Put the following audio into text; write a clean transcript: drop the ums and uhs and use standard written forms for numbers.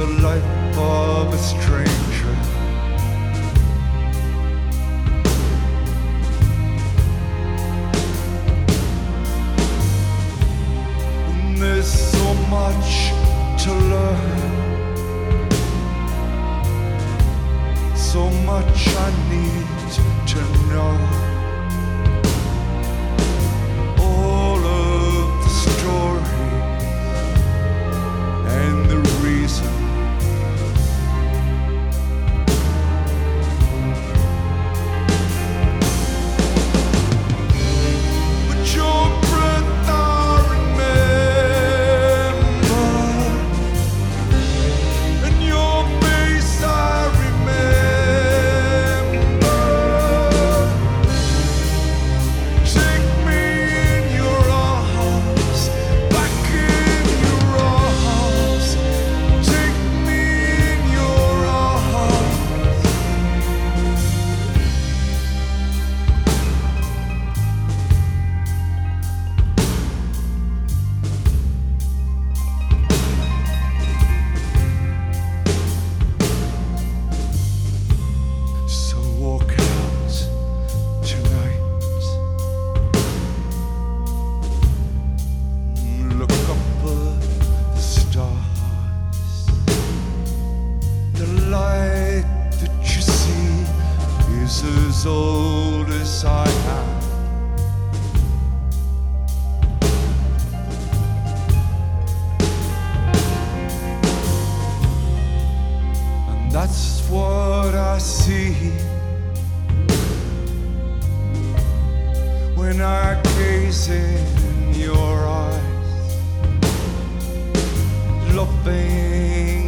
the life of a stranger. And there's so much to learn, so much I need to know. All of the stories and the reason. But your breath I remember, and your face I remember. Take me in your arms, back in your arms. Take me in your arms. So walk out tonight, look up at the stars. The light that you see is as old as I am. And that's what I see when I gaze in your eyes, loving